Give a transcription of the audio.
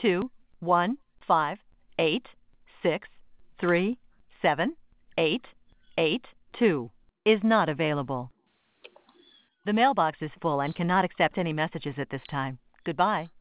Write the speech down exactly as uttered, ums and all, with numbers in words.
two one five eight six three seven eight eight two is not available. The mailbox is full and cannot accept any messages at this time. Goodbye.